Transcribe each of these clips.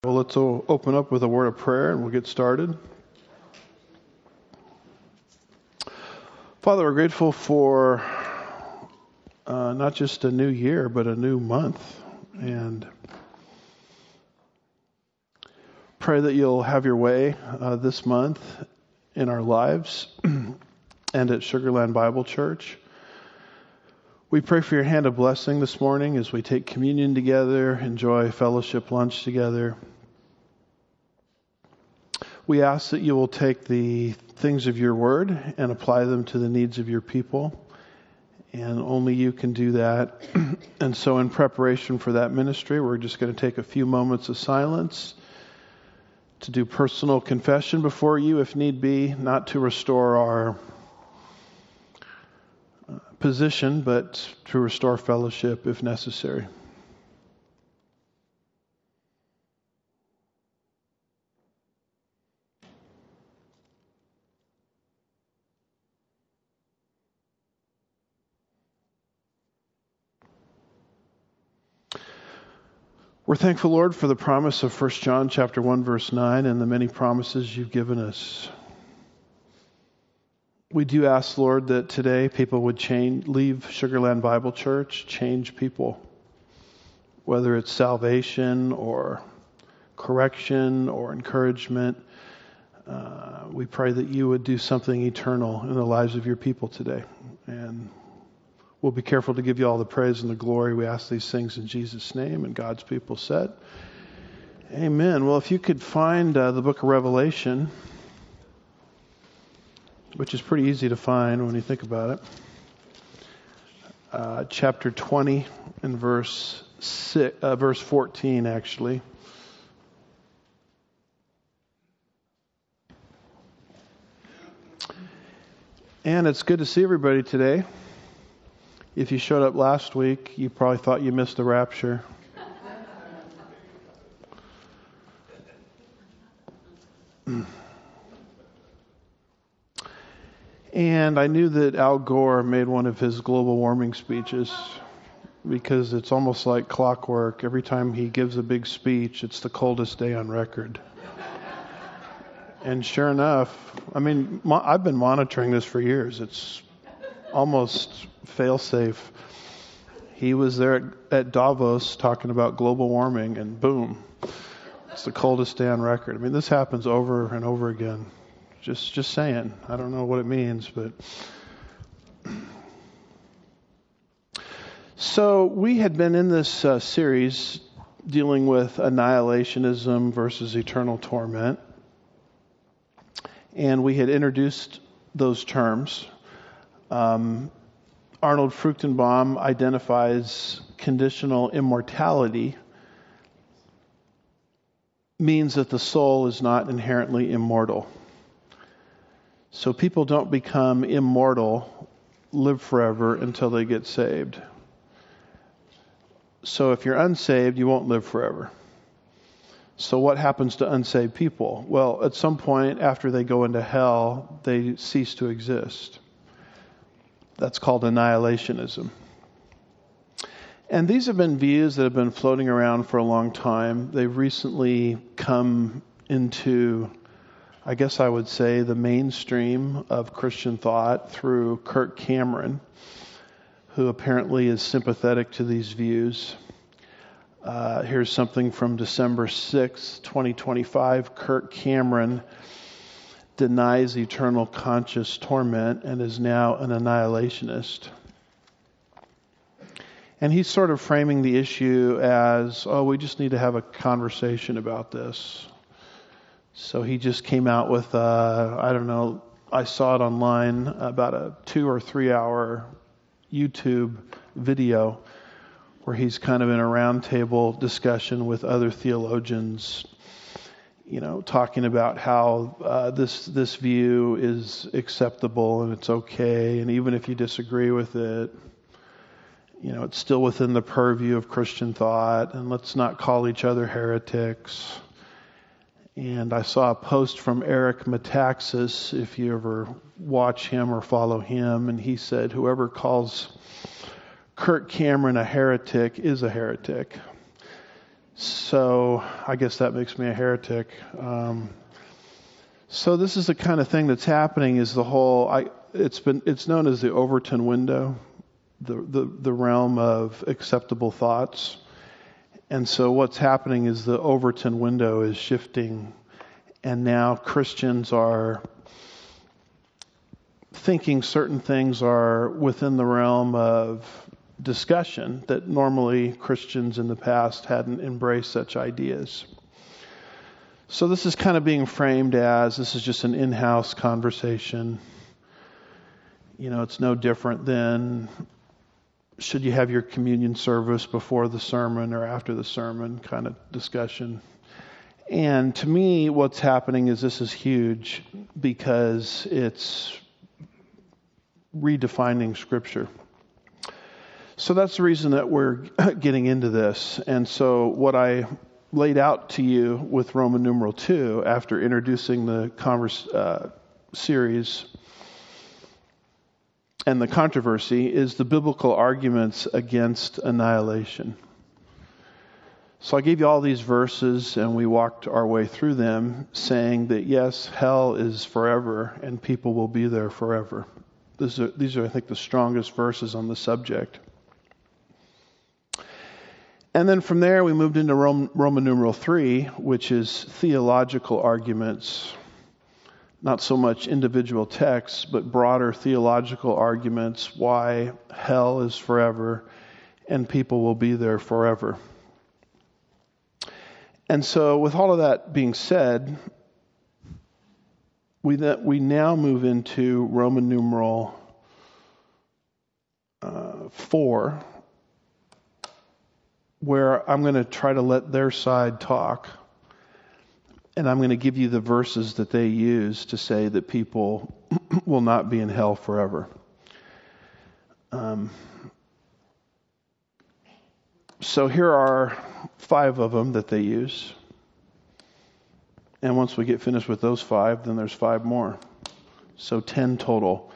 Well, let's open up with a word of prayer and we'll get started. Father, we're grateful for not just a new year, but a new month. And pray that you'll have your way this month in our lives and at Sugarland Bible Church. We pray for your hand of blessing this morning as we take communion together, enjoy fellowship lunch together. We ask that you will take the things of your word and apply them to the needs of your people. And only you can do that. And so in preparation for that ministry, we're just going to take a few moments of silence to do personal confession before you if need be, not to restore our position, but to restore fellowship if necessary. We're thankful, Lord, for the promise of 1 John chapter 1, verse 9, and the many promises you've given us. We do ask, Lord, that today people would leave Sugarland Bible Church, change people, whether it's salvation or correction or encouragement. We pray that you would do something eternal in the lives of your people today. And we'll be careful to give you all the praise and the glory. We ask these things in Jesus' name, and God's people said, amen. Well, if you could find the book of Revelation, which is pretty easy to find when you think about it. Chapter 20 and verse 14, actually. And it's good to see everybody today. If you showed up last week, you probably thought you missed the rapture. And I knew that Al Gore made one of his global warming speeches because it's almost like clockwork. Every time he gives a big speech, it's the coldest day on record. And sure enough, I've been monitoring this for years. It's almost fail-safe. He was there at Davos talking about global warming, and boom, it's the coldest day on record. This happens over and over again. Just saying. I don't know what it means, but... So we had been in this series dealing with annihilationism versus eternal torment. And we had introduced those terms. Arnold Fruchtenbaum identifies conditional immortality means that the soul is not inherently immortal. So people don't become immortal, live forever until they get saved. So if you're unsaved, you won't live forever. So what happens to unsaved people? Well, at some point after they go into hell, they cease to exist. That's called annihilationism. And these have been views that have been floating around for a long time. They've recently come into, I guess I would say, the mainstream of Christian thought through Kirk Cameron, who apparently is sympathetic to these views. Here's something from December 6, 2025. Kirk Cameron denies eternal conscious torment and is now an annihilationist. And he's sort of framing the issue as, we just need to have a conversation about this. So he just came out with, I saw it online, about a 2 or 3 hour YouTube video where he's kind of in a roundtable discussion with other theologians, talking about how this view is acceptable and it's okay, and even if you disagree with it, it's still within the purview of Christian thought, and let's not call each other heretics. And I saw a post from Eric Metaxas, if you ever watch him or follow him, and he said, whoever calls Kirk Cameron a heretic is a heretic. So I guess that makes me a heretic. So this is the kind of thing that's happening. Is the whole? It's known as the Overton window, the realm of acceptable thoughts. And so what's happening is the Overton window is shifting, and now Christians are thinking certain things are within the realm of discussion that normally Christians in the past hadn't embraced such ideas. So this is kind of being framed as this is just an in-house conversation. It's no different than should you have your communion service before the sermon or after the sermon kind of discussion. And to me, what's happening is this is huge because it's redefining Scripture. So that's the reason that we're getting into this. And so what I laid out to you with Roman numeral 2 after introducing the series and the controversy is the biblical arguments against annihilation. So I gave you all these verses and we walked our way through them saying that yes, hell is forever and people will be there forever. These are I think the strongest verses on the subject. And then from there we moved into Roman numeral 3, which is theological arguments. Not so much individual texts, but broader theological arguments why hell is forever and people will be there forever. And so with all of that being said, we now move into Roman numeral 4, where I'm going to try to let their side talk. And I'm going to give you the verses that they use to say that people will not be in hell forever. So here are 5 of them that they use. And once we get finished with those 5, then there's 5 more. So 10 total.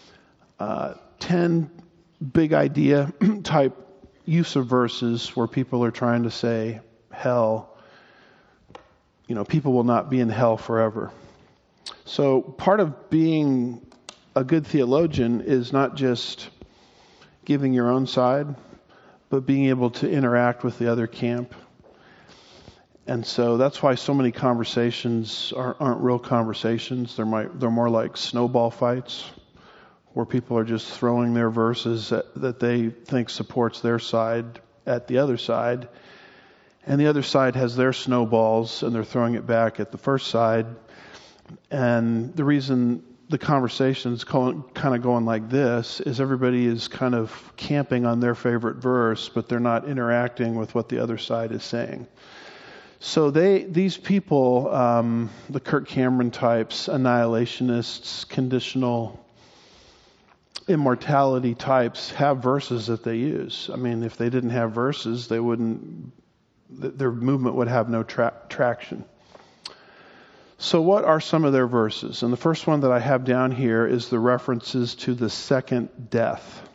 10 big idea type use of verses where people are trying to say hell, people will not be in hell forever. So part of being a good theologian is not just giving your own side, but being able to interact with the other camp. And so that's why so many conversations aren't real conversations. They're more like snowball fights, where people are just throwing their verses that they think supports their side at the other side. And the other side has their snowballs, and they're throwing it back at the first side. And the reason the conversation's kind of going like this is everybody is kind of camping on their favorite verse, but they're not interacting with what the other side is saying. So these people, the Kirk Cameron types, annihilationists, conditional immortality types, have verses that they use. I mean, if they didn't have verses, their movement would have no traction. So what are some of their verses? And the first one that I have down here is the references to the second death.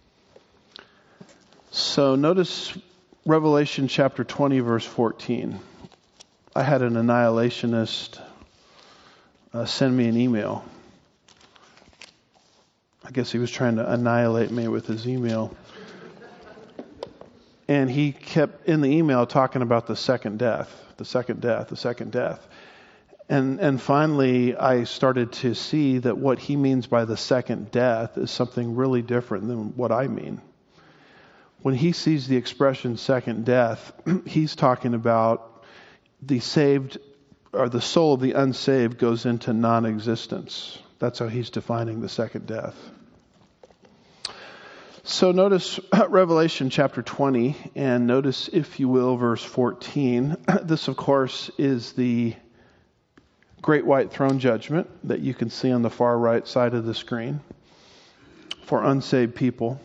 So notice Revelation chapter 20, verse 14. I had an annihilationist send me an email. I guess he was trying to annihilate me with his email. And he kept in the email talking about the second death, the second death, the second death. And finally, I started to see that what he means by the second death is something really different than what I mean. When he sees the expression second death, he's talking about the saved, or the soul of the unsaved goes into non-existence. That's how he's defining the second death. So notice Revelation chapter 20, and notice, if you will, verse 14. This, of course, is the great white throne judgment that you can see on the far right side of the screen for unsaved people.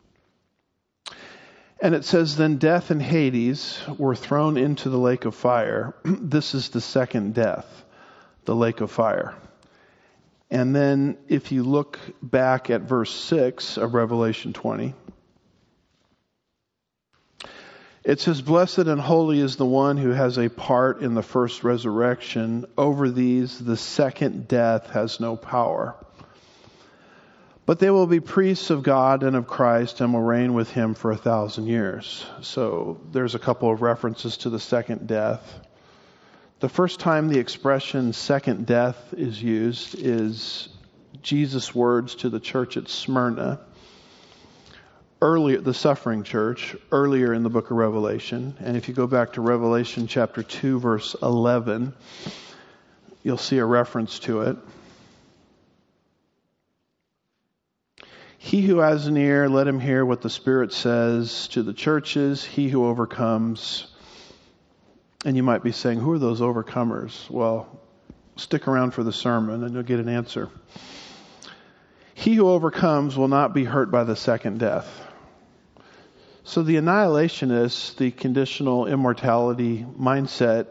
And it says, then death and Hades were thrown into the lake of fire. This is the second death, the lake of fire. And then if you look back at verse 6 of Revelation 20, It says, "Blessed and holy is the one who has a part in the first resurrection. Over these, the second death has no power. But they will be priests of God and of Christ and will reign with him for 1,000 years." So there's a couple of references to the second death. The first time the expression second death is used is Jesus' words to the church at Smyrna, earlier, the suffering church, earlier in the book of Revelation. And if you go back to Revelation chapter 2, verse 11, you'll see a reference to it. "He who has an ear, let him hear what the Spirit says to the churches. He who overcomes." And you might be saying, who are those overcomers? Well, stick around for the sermon and you'll get an answer. "He who overcomes will not be hurt by the second death." So the annihilationists, the conditional immortality mindset,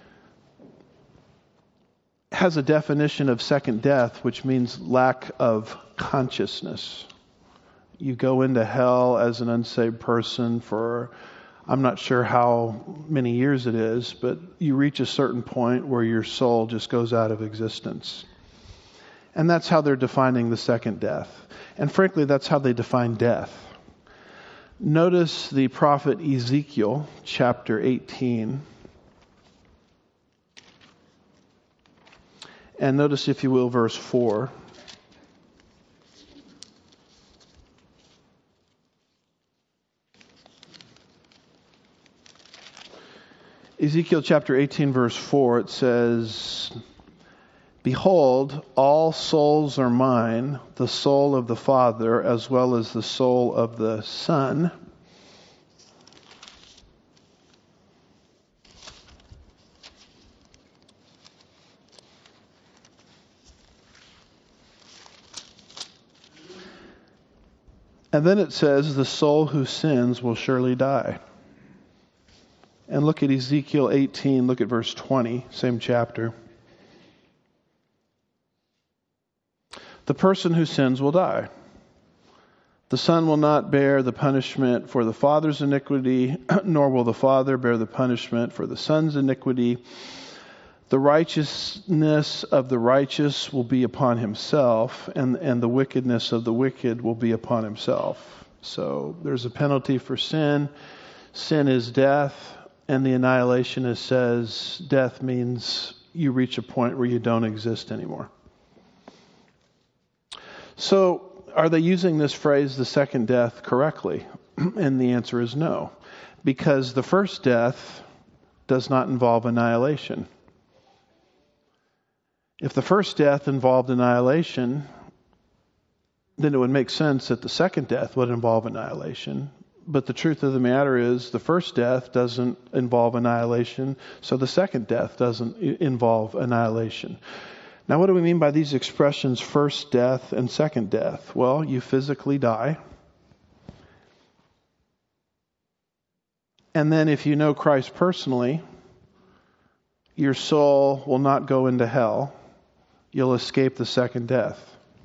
has a definition of second death, which means lack of consciousness. You go into hell as an unsaved person for, I'm not sure how many years it is, but you reach a certain point where your soul just goes out of existence. And that's how they're defining the second death. And frankly, that's how they define death. Notice the prophet Ezekiel, chapter 18. And notice, if you will, verse 4. Ezekiel chapter 18, verse 4, it says, "Behold, all souls are mine, the soul of the Father as well as the soul of the Son." And then it says, "The soul who sins will surely die." And look at Ezekiel 18, look at verse 20, same chapter. "The person who sins will die. The Son will not bear the punishment for the Father's iniquity, nor will the Father bear the punishment for the Son's iniquity. The righteousness of the righteous will be upon himself, and the wickedness of the wicked will be upon himself." So there's a penalty for sin. Sin is death. And the annihilationist says death means you reach a point where you don't exist anymore. So are they using this phrase, the second death, correctly? And the answer is no. Because the first death does not involve annihilation. If the first death involved annihilation, then it would make sense that the second death would involve annihilation. But the truth of the matter is the first death doesn't involve annihilation, so the second death doesn't involve annihilation. Now, what do we mean by these expressions, first death and second death? Well, you physically die. And then if you know Christ personally, your soul will not go into hell. You'll escape the second death.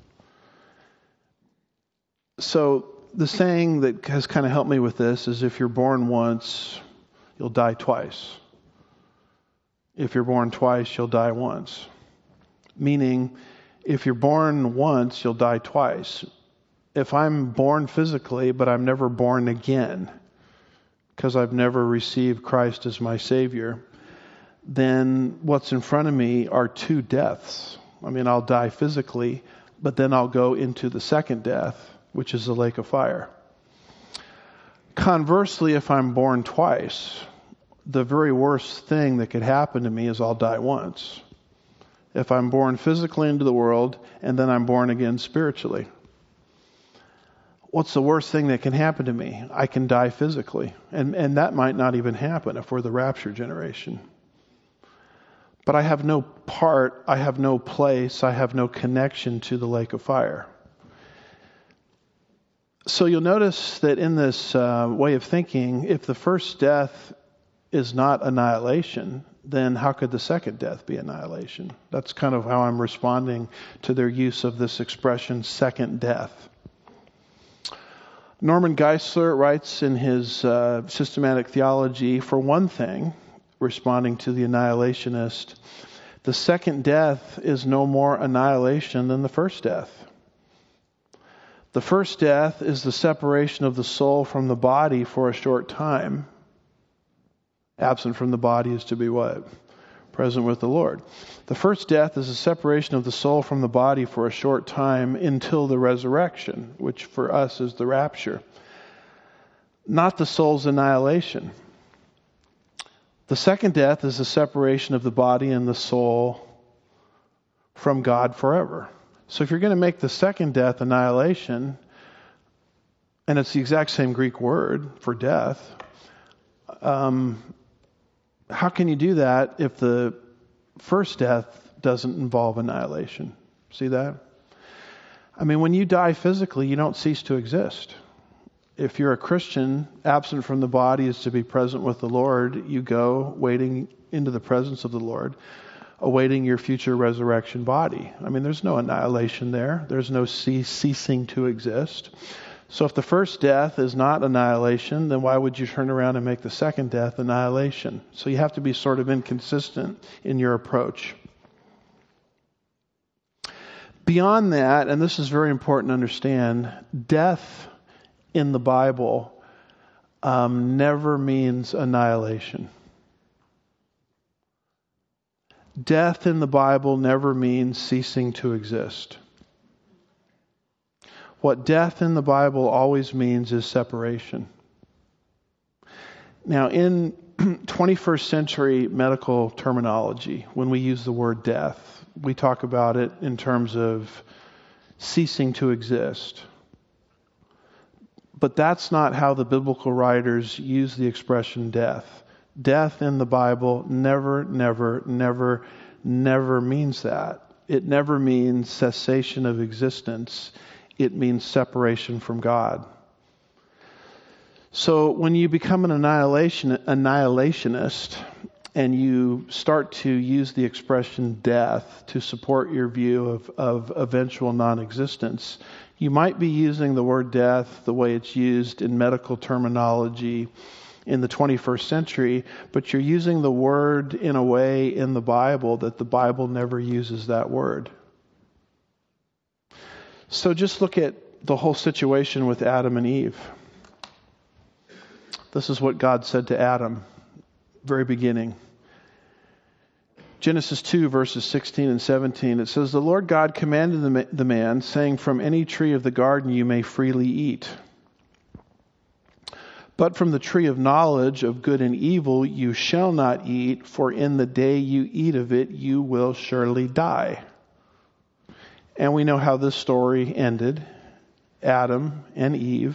So the saying that has kind of helped me with this is, if you're born once, you'll die twice. If you're born twice, you'll die once. Meaning, if you're born once, you'll die twice. If I'm born physically, but I'm never born again, because I've never received Christ as my Savior, then what's in front of me are two deaths. I mean, I'll die physically, but then I'll go into the second death, which is the lake of fire. Conversely, if I'm born twice, the very worst thing that could happen to me is I'll die once. If I'm born physically into the world and then I'm born again spiritually, what's the worst thing that can happen to me? I can die physically. And that might not even happen if we're the rapture generation. But I have no part, I have no place, I have no connection to the lake of fire. So you'll notice that in this way of thinking, if the first death is not annihilation, then how could the second death be annihilation? That's kind of how I'm responding to their use of this expression, second death. Norman Geisler writes in his Systematic Theology, for one thing, responding to the annihilationist, the second death is no more annihilation than the first death. The first death is the separation of the soul from the body for a short time. Absent from the body is to be what? Present with the Lord. The first death is a separation of the soul from the body for a short time until the resurrection, which for us is the rapture. Not the soul's annihilation. The second death is the separation of the body and the soul from God forever. So if you're going to make the second death annihilation, and it's the exact same Greek word for death, how can you do that if the first death doesn't involve annihilation? See that? I mean, when you die physically, you don't cease to exist. If you're a Christian, absent from the body is to be present with the Lord. You go waiting into the presence of the Lord, awaiting your future resurrection body. I mean, there's no annihilation there. There's no ceasing to exist. So if the first death is not annihilation, then why would you turn around and make the second death annihilation? So you have to be sort of inconsistent in your approach. Beyond that, and this is very important to understand, death in the Bible never means annihilation. Death in the Bible never means ceasing to exist. What death in the Bible always means is separation. Now, in 21st century medical terminology, when we use the word death, we talk about it in terms of ceasing to exist. But that's not how the biblical writers use the expression death. Death in the Bible never means that. It never means cessation of existence. It means separation from God. So when you become an annihilationist and you start to use the expression death to support your view of eventual non-existence, you might be using the word death the way it's used in medical terminology in the 21st century, but you're using the word in a way in the Bible that the Bible never uses that word. So just look at the whole situation with Adam and Eve. This is what God said to Adam, very beginning. Genesis 2, verses 16 and 17, it says, the Lord God commanded the man, saying, from any tree of the garden you may freely eat. But from the tree of knowledge of good and evil you shall not eat, for in the day you eat of it you will surely die. And we know how this story ended. Adam and Eve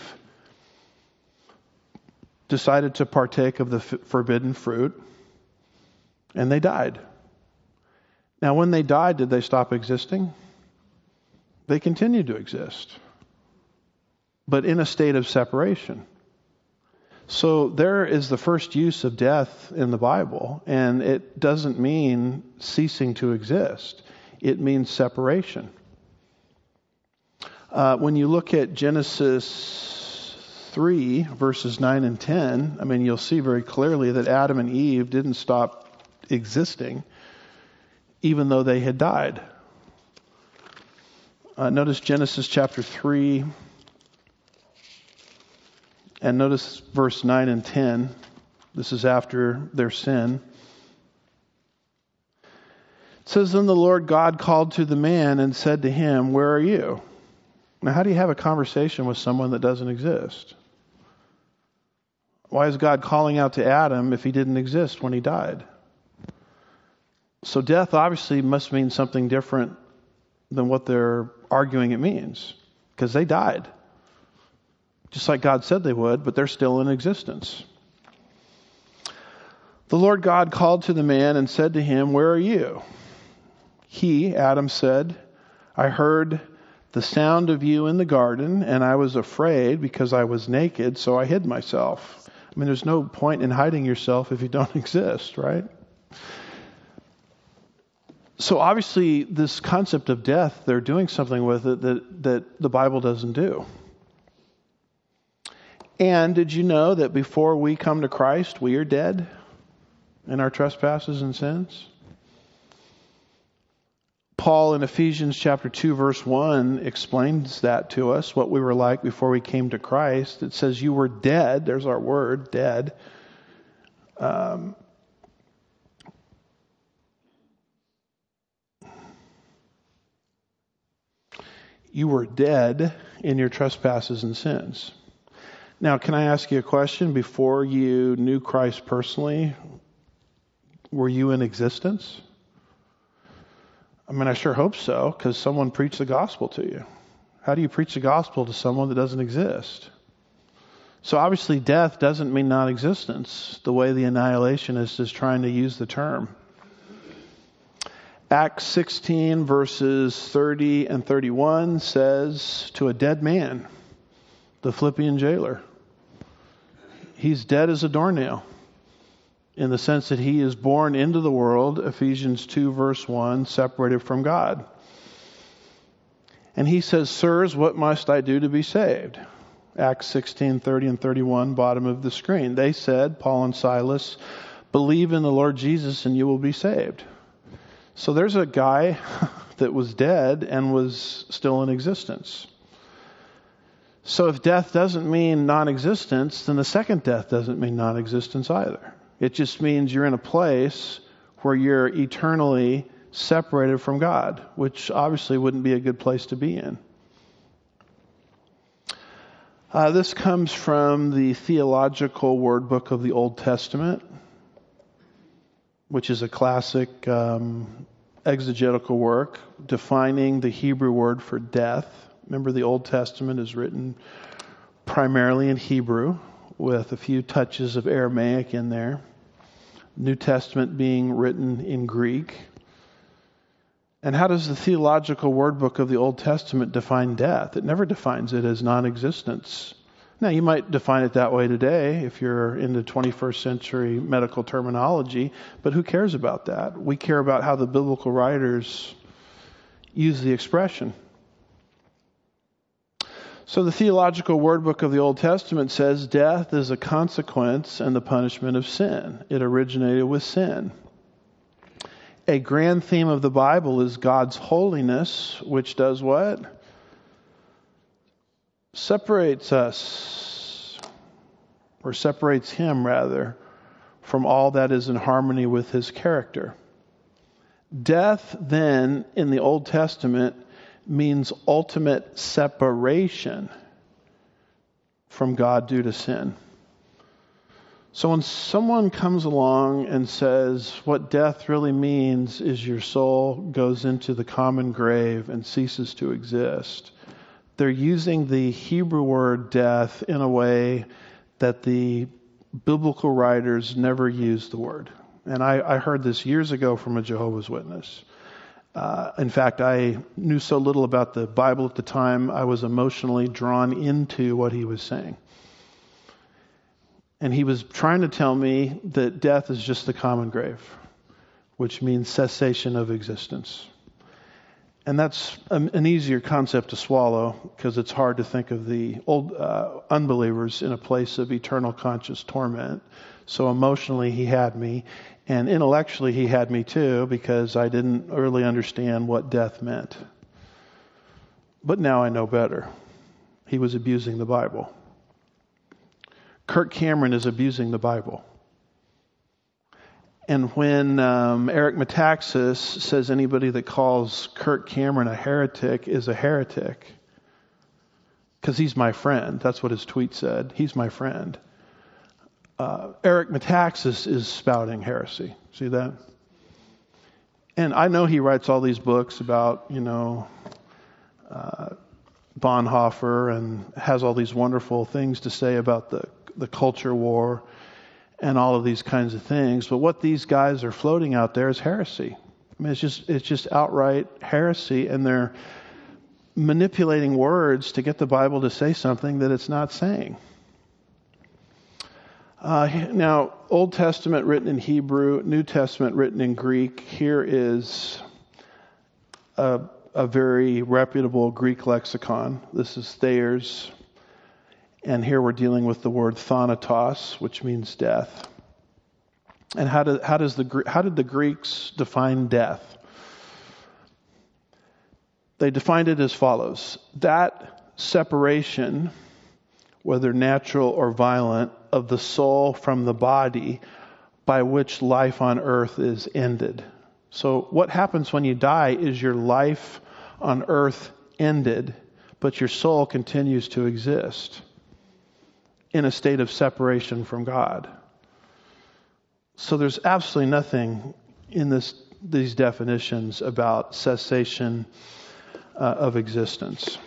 decided to partake of the forbidden fruit, and they died. Now, when they died, did they stop existing? They continued to exist, but in a state of separation. So there is the first use of death in the Bible, and it doesn't mean ceasing to exist. It means separation. When you look at Genesis 3, verses 9 and 10, I mean, you'll see very clearly that Adam and Eve didn't stop existing, even though they had died. Notice Genesis chapter 3, and notice verse 9 and 10. This is after their sin. It says, then the Lord God called to the man and said to him, where are you? Now, how do you have a conversation with someone that doesn't exist? Why is God calling out to Adam if he didn't exist when he died? So death obviously must mean something different than what they're arguing it means, because they died. Just like God said they would, but they're still in existence. The Lord God called to the man and said to him, where are you? He, Adam, said, I heard the sound of you in the garden, and I was afraid because I was naked, so I hid myself. I mean, there's no point in hiding yourself if you don't exist, right? So obviously, this concept of death, they're doing something with it that the Bible doesn't do. And did you know that before we come to Christ, we are dead in our trespasses and sins? Paul in Ephesians chapter 2 verse 1 explains that to us, what we were like before we came to Christ. It says you were dead. There's our word, dead. You were dead in your trespasses and sins. Now, can I ask you a question? Before you knew Christ personally, were you in existence? I mean, I sure hope so, because someone preached the gospel to you. How do you preach the gospel to someone that doesn't exist? So obviously death doesn't mean non-existence, the way the annihilationist is trying to use the term. Acts 16 verses 30 and 31 says, to a dead man, the Philippian jailer, he's dead as a doornail, in the sense that he is born into the world, Ephesians 2 verse 1, separated from God. And he says, sirs, what must I do to be saved? Acts 16, 30 and 31, bottom of the screen. They said, Paul and Silas, believe in the Lord Jesus and you will be saved. So there's a guy that was dead and was still in existence. So if death doesn't mean non-existence, then the second death doesn't mean non-existence either. It just means you're in a place where you're eternally separated from God, which obviously wouldn't be a good place to be in. This comes from the Theological Word Book of the Old Testament, which is a classic exegetical work defining the Hebrew word for death. Remember, the Old Testament is written primarily in Hebrew with a few touches of Aramaic in there. New Testament being written in Greek. And how does the Theological Word Book of the Old Testament define death? It never defines it as non-existence. Now, you might define it that way today if you're into 21st century medical terminology, but who cares about that? We care about how the biblical writers use the expression. So the Theological Word Book of the Old Testament says death is a consequence and the punishment of sin. It originated with sin. A grand theme of the Bible is God's holiness, which does what? Separates us, or separates Him rather, from all that is in harmony with His character. Death then in the Old Testament means ultimate separation from God due to sin. So when someone comes along and says what death really means is your soul goes into the common grave and ceases to exist, they're using the Hebrew word death in a way that the biblical writers never used the word. And I heard this years ago from a Jehovah's Witness. In fact, I knew so little about the Bible at the time, I was emotionally drawn into what he was saying. And he was trying to tell me that death is just the common grave, which means cessation of existence. And that's an easier concept to swallow because it's hard to think of the old unbelievers in a place of eternal conscious torment. So emotionally he had me, and intellectually he had me too, because I didn't really understand what death meant. But now I know better. He was abusing the Bible. Kirk Cameron is abusing the Bible. And when Eric Metaxas says anybody that calls Kirk Cameron a heretic is a heretic, because he's my friend. That's what his tweet said. He's my friend. Eric Metaxas is spouting heresy. See that? And I know he writes all these books about, Bonhoeffer, and has all these wonderful things to say about the culture war and all of these kinds of things. But what these guys are floating out there is heresy. I mean, it's just outright heresy, and they're manipulating words to get the Bible to say something that it's not saying. Now, Old Testament written in Hebrew, New Testament written in Greek. Here is a very reputable Greek lexicon. This is Thayer's. And here we're dealing with the word thanatos, which means death. And how did the Greeks define death? They defined it as follows: that separation, whether natural or violent, of the soul from the body by which life on earth is ended. So what happens when you die is your life on earth ended, but your soul continues to exist in a state of separation from God. So there's absolutely nothing in these definitions about cessation of existence.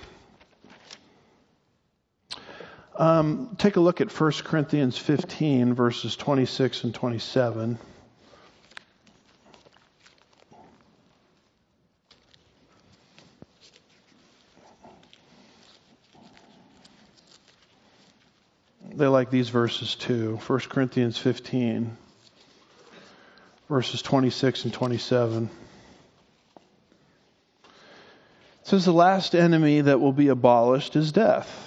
Take a look at 1 Corinthians 15, verses 26 and 27. They like these verses too. 1 Corinthians 15, verses 26 and 27. It says, the last enemy that will be abolished is death.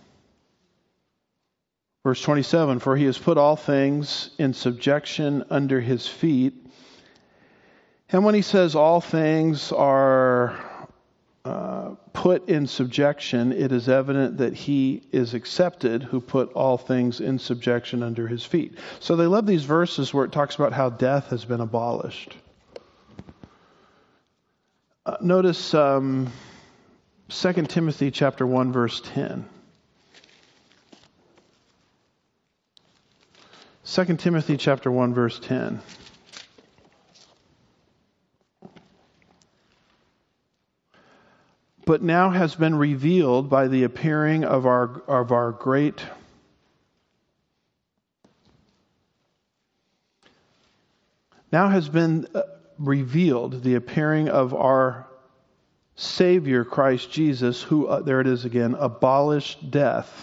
Verse 27, for he has put all things in subjection under his feet. And when he says all things are put in subjection, it is evident that he is accepted who put all things in subjection under his feet. So they love these verses where it talks about how death has been abolished. Notice 2 Timothy chapter 1, verse 10. 2 Timothy chapter 1, verse 10. But now has been revealed by the appearing of our great now has been revealed the appearing of our Savior Christ Jesus, who there it is again, abolished death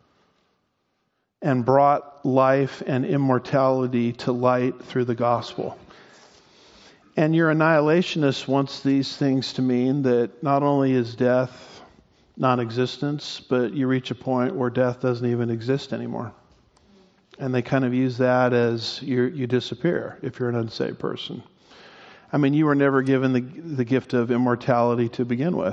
and brought life and immortality to light through the gospel. And your annihilationist wants these things to mean that not only is death non-existence, but you reach a point where death doesn't even exist anymore. And they kind of use that as you disappear if you're an unsaved person. I mean, you were never given the gift of immortality to begin with.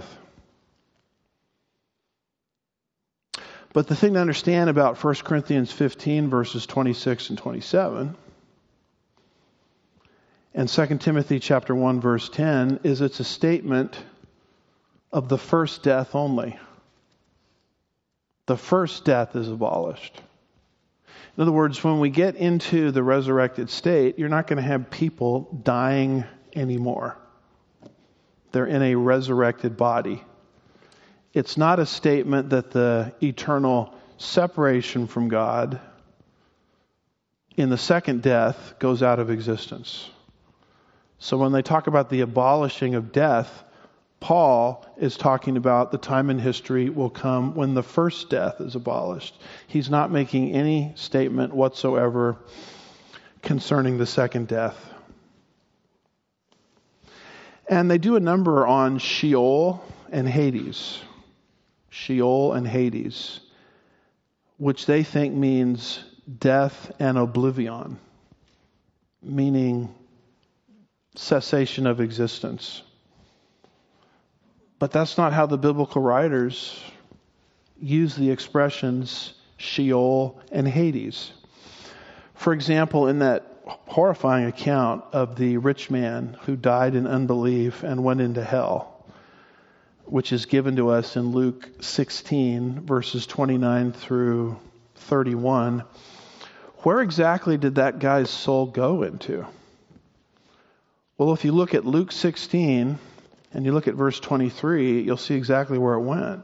But the thing to understand about 1 Corinthians 15, verses 26 and 27, and 2 Timothy chapter 1, verse 10, is it's a statement of the first death only. The first death is abolished. In other words, when we get into the resurrected state, you're not going to have people dying anymore. They're in a resurrected body. It's not a statement that the eternal separation from God in the second death goes out of existence. So when they talk about the abolishing of death, Paul is talking about the time in history will come when the first death is abolished. He's not making any statement whatsoever concerning the second death. And they do a number on Sheol and Hades. Sheol and Hades, which they think means death and oblivion, meaning cessation of existence. But that's not how the biblical writers use the expressions Sheol and Hades. For example, in that horrifying account of the rich man who died in unbelief and went into hell, which is given to us in Luke 16, verses 29 through 31, where exactly did that guy's soul go into? Well, if you look at Luke 16 and you look at verse 23, you'll see exactly where it went.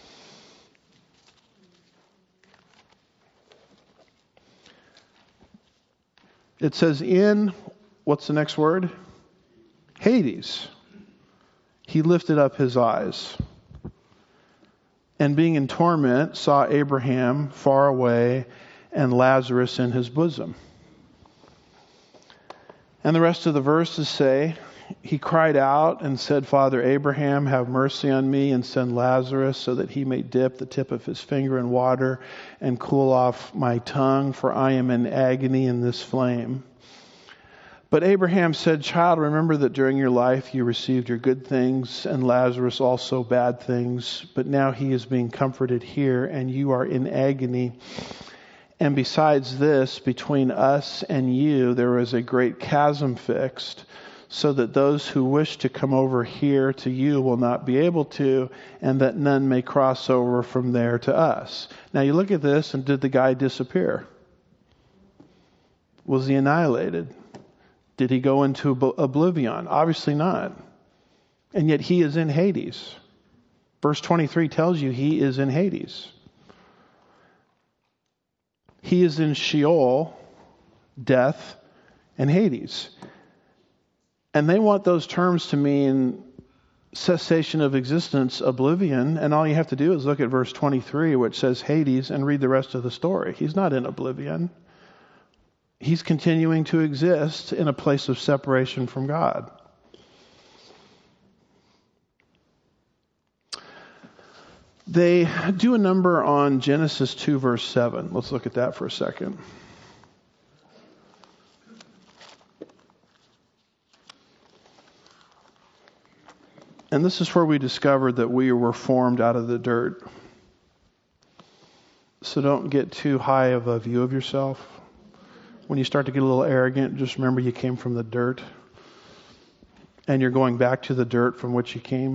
It says in, what's the next word? Hades. He lifted up his eyes, and being in torment, saw Abraham far away and Lazarus in his bosom. And the rest of the verses say, he cried out and said, Father Abraham, have mercy on me and send Lazarus so that he may dip the tip of his finger in water and cool off my tongue, for I am in agony in this flame. But Abraham said, Child, remember that during your life you received your good things and Lazarus also bad things, but now he is being comforted here and you are in agony. And besides this, between us and you there is a great chasm fixed, so that those who wish to come over here to you will not be able to, and that none may cross over from there to us. Now you look at this, and did the guy disappear? Was he annihilated? Did he go into oblivion? Obviously not. And yet he is in Hades. Verse 23 tells you he is in Hades. He is in Sheol, death, and Hades. And they want those terms to mean cessation of existence, oblivion, and all you have to do is look at verse 23, which says Hades, and read the rest of the story. He's not in oblivion. He's continuing to exist in a place of separation from God. They do a number on Genesis 2, verse 7. Let's look at that for a second. And this is where we discovered that we were formed out of the dirt. So don't get too high of a view of yourself. When you start to get a little arrogant, just remember you came from the dirt. And you're going back to the dirt from which you came.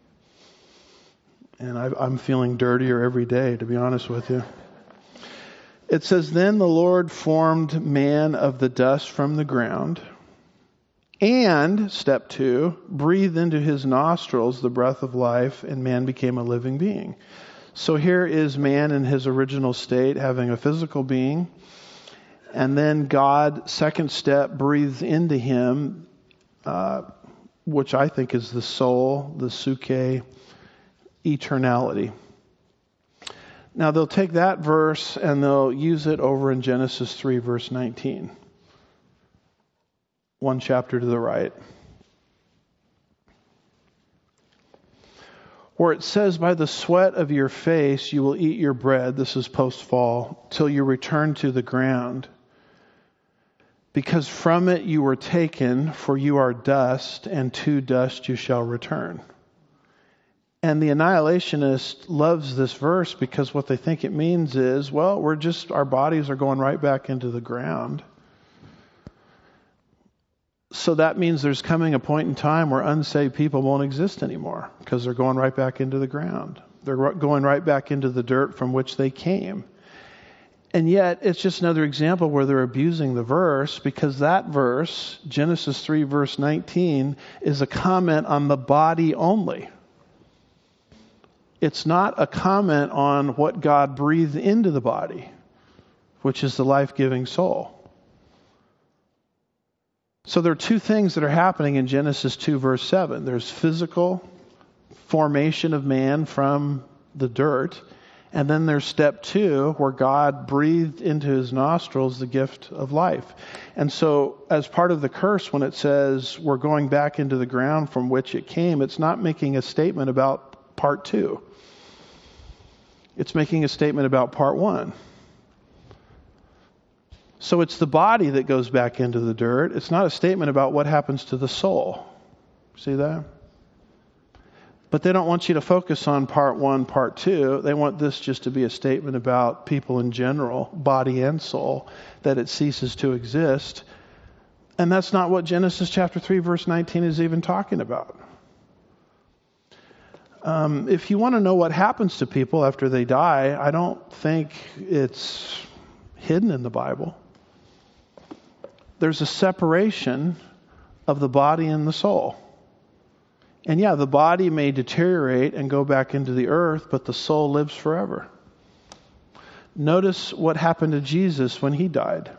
And I'm feeling dirtier every day, to be honest with you. It says, Then the Lord formed man of the dust from the ground, and, step 2, breathed into his nostrils the breath of life, and man became a living being. So here is man in his original state, having a physical being. And then God, second step, breathes into him, which I think is the soul, the suke, eternality. Now they'll take that verse and they'll use it over in Genesis 3, verse 19. One chapter to the right. Where it says, By the sweat of your face you will eat your bread, this is post-fall, till you return to the ground. Because from it you were taken, for you are dust, and to dust you shall return. And the annihilationist loves this verse because what they think it means is, well, our bodies are going right back into the ground. So that means there's coming a point in time where unsaved people won't exist anymore because they're going right back into the ground. They're going right back into the dirt from which they came. And yet, it's just another example where they're abusing the verse, because that verse, Genesis 3, verse 19, is a comment on the body only. It's not a comment on what God breathed into the body, which is the life-giving soul. So there are two things that are happening in Genesis 2, verse 7. There's physical formation of man from the dirt, and then there's step 2, where God breathed into his nostrils the gift of life. And so as part of the curse, when it says we're going back into the ground from which it came, it's not making a statement about part 2. It's making a statement about part 1. So it's the body that goes back into the dirt. It's not a statement about what happens to the soul. See that? But they don't want you to focus on part 1, part 2. They want this just to be a statement about people in general, body and soul, that it ceases to exist. And that's not what Genesis chapter 3, verse 19 is even talking about. If you want to know what happens to people after they die, I don't think it's hidden in the Bible. There's a separation of the body and the soul. And yeah, the body may deteriorate and go back into the earth, but the soul lives forever. Notice what happened to Jesus when he died.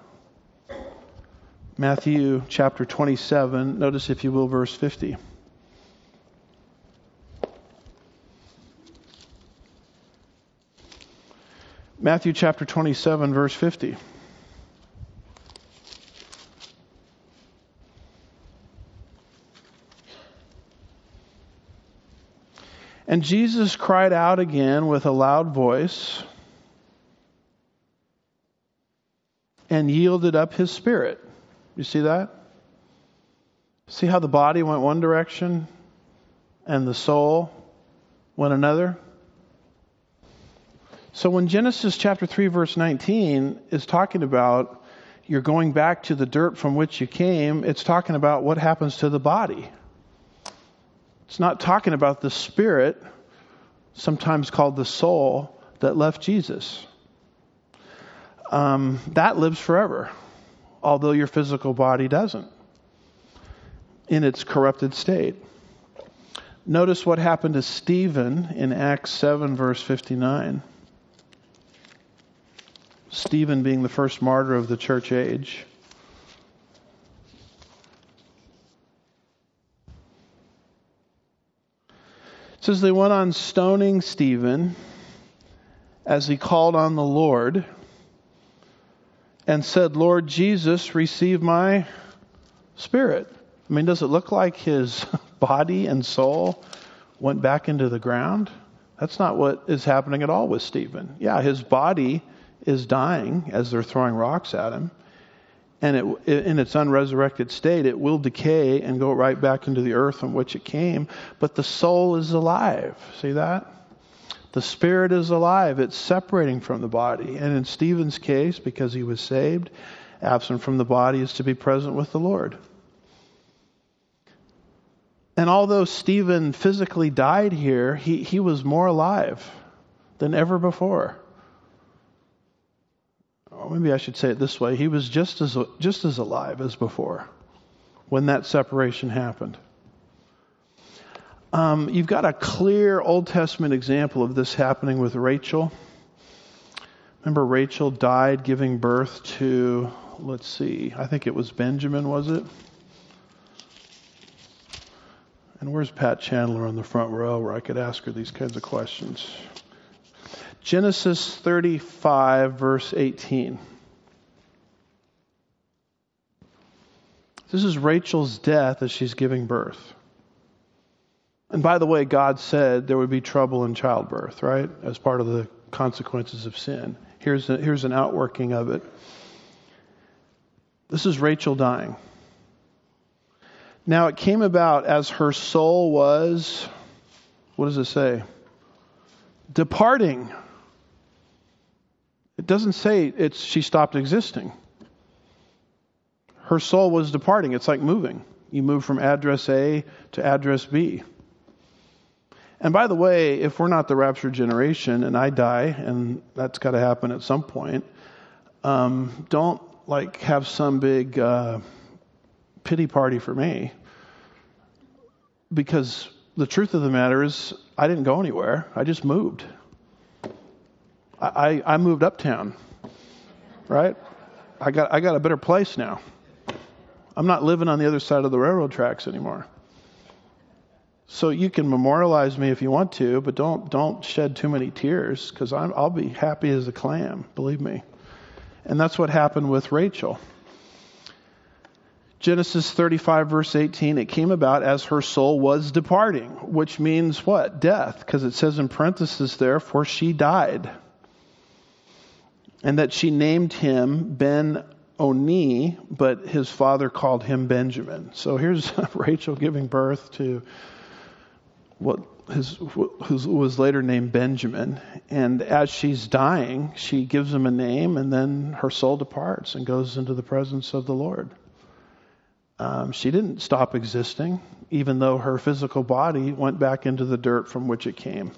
Matthew chapter 27, notice if you will, verse 50. Matthew chapter 27, verse 50. And Jesus cried out again with a loud voice and yielded up his spirit. You see that? See how the body went one direction and the soul went another? So when Genesis chapter 3 verse 19 is talking about you're going back to the dirt from which you came, it's talking about what happens to the body. It's not talking about the spirit, sometimes called the soul, that left Jesus. That lives forever, although your physical body doesn't, in its corrupted state. Notice what happened to Stephen in Acts 7 verse 59. Stephen being the first martyr of the church age. It says they went on stoning Stephen as he called on the Lord and said, Lord Jesus, receive my spirit. I mean, does it look like his body and soul went back into the ground? That's not what is happening at all with Stephen. Yeah, his body is dying as they're throwing rocks at him. And in its unresurrected state, it will decay and go right back into the earth from which it came. But the soul is alive. See that? The spirit is alive. It's separating from the body. And in Stephen's case, because he was saved, absent from the body is to be present with the Lord. And although Stephen physically died here, he was more alive than ever before. Or maybe I should say it this way. He was just as alive as before when that separation happened. You've got a clear Old Testament example of this happening with Rachel. Remember, Rachel died giving birth to, I think it was Benjamin, was it? And where's Pat Chandler on the front row where I could ask her these kinds of questions? Genesis 35, verse 18. This is Rachel's death as she's giving birth. And by the way, God said there would be trouble in childbirth, right? As part of the consequences of sin. Here's an outworking of it. This is Rachel dying. Now it came about as her soul was, what does it say? Departing. It doesn't say she stopped existing. Her soul was departing. It's like moving. You move from address A to address B. And by the way, if we're not the raptured generation and I die, and that's got to happen at some point, don't have some big pity party for me. Because the truth of the matter is, I didn't go anywhere. I just moved. I moved uptown, right? I got a better place now. I'm not living on the other side of the railroad tracks anymore. So you can memorialize me if you want to, but don't shed too many tears, because I'll be happy as a clam, believe me. And that's what happened with Rachel. Genesis 35 verse 18, it came about as her soul was departing, which means what? Death, because it says in parentheses there, for she died. And that she named him Ben-Oni, but his father called him Benjamin. So here's Rachel giving birth to who was later named Benjamin. And as she's dying, she gives him a name, and then her soul departs and goes into the presence of the Lord. She didn't stop existing, even though her physical body went back into the dirt from which it came.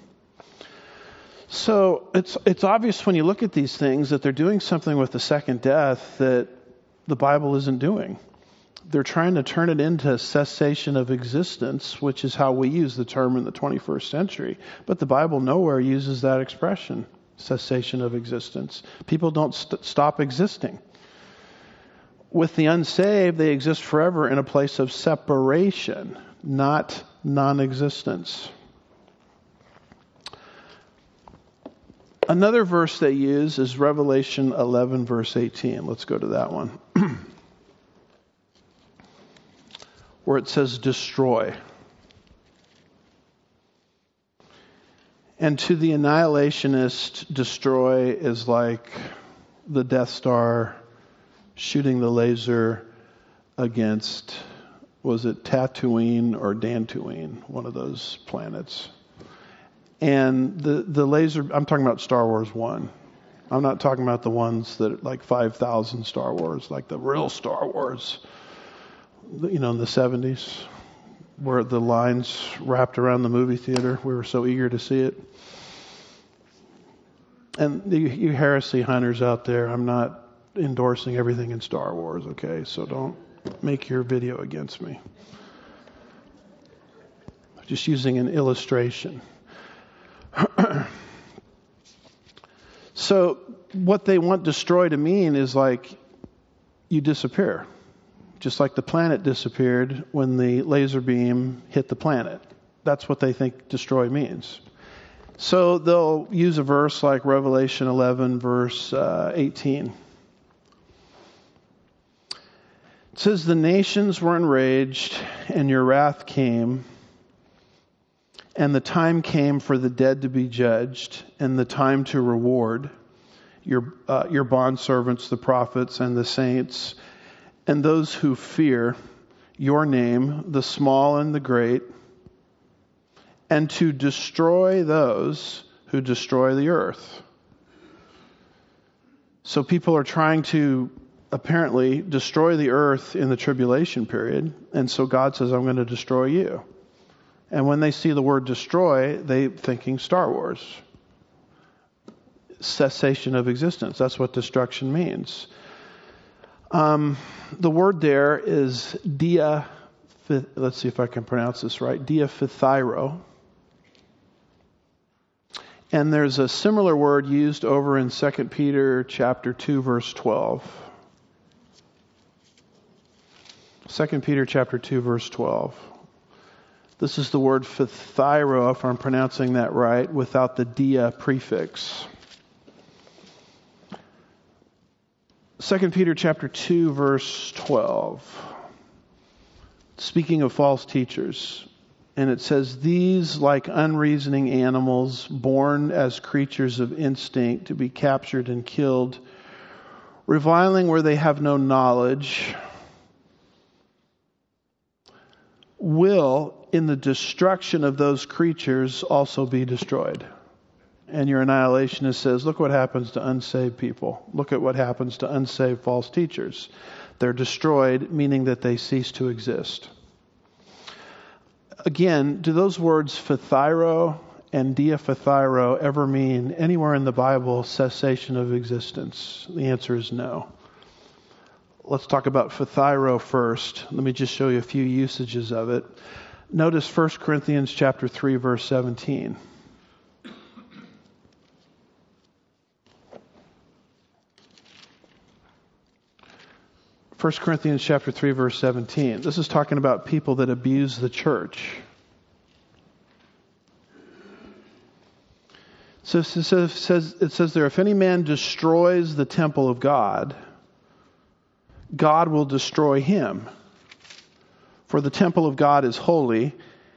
So it's obvious when you look at these things that they're doing something with the second death that the Bible isn't doing. They're trying to turn it into cessation of existence, which is how we use the term in the 21st century. But the Bible nowhere uses that expression, cessation of existence. People don't stop existing. With the unsaved, they exist forever in a place of separation, not non-existence. Another verse they use is Revelation 11, verse 18. Let's go to that one. Where it says, destroy. And to the annihilationist, destroy is like the Death Star shooting the laser against, was it Tatooine or Dantooine, one of those planets. And the laser, I'm talking about Star Wars 1. I'm not talking about the ones that like 5,000 Star Wars, like the real Star Wars, in the 70s, where the lines wrapped around the movie theater. We were so eager to see it. And you heresy hunters out there, I'm not endorsing everything in Star Wars, okay? So don't make your video against me. Just using an illustration. So what they want destroy to mean is like you disappear. Just like the planet disappeared when the laser beam hit the planet. That's what they think destroy means. So they'll use a verse like Revelation 11, verse 18. It says, "The nations were enraged, and your wrath came, and the time came for the dead to be judged, and the time to reward your bondservants, the prophets, and the saints, and those who fear your name, the small and the great, and to destroy those who destroy the earth." So people are trying to apparently destroy the earth in the tribulation period, and so God says, I'm going to destroy you. And when they see the word destroy, they're thinking Star Wars. Cessation of existence. That's what destruction means. The word there is let's see if I can pronounce this right, diaphythyro. And there's a similar word used over in 2 Peter chapter 2, verse 12. 2 Peter chapter 2, verse 12. This is the word phythyro, if I'm pronouncing that right, without the dia prefix. 2 Peter chapter 2, verse 12. Speaking of false teachers. And it says, "These, like unreasoning animals, born as creatures of instinct, to be captured and killed, reviling where they have no knowledge, will, in the destruction of those creatures, also be destroyed." And your annihilationist says, look what happens to unsaved people. Look at what happens to unsaved false teachers. They're destroyed, meaning that they cease to exist. Again, do those words phythyro and diaphythyro ever mean anywhere in the Bible cessation of existence? The answer is no. Let's talk about phythyro first. Let me just show you a few usages of it. Notice 1 Corinthians chapter 3, verse 17. 1 Corinthians chapter 3, verse 17. This is talking about people that abuse the church. So it says there, if any man destroys the temple of God, God will destroy him. For the temple of God is holy,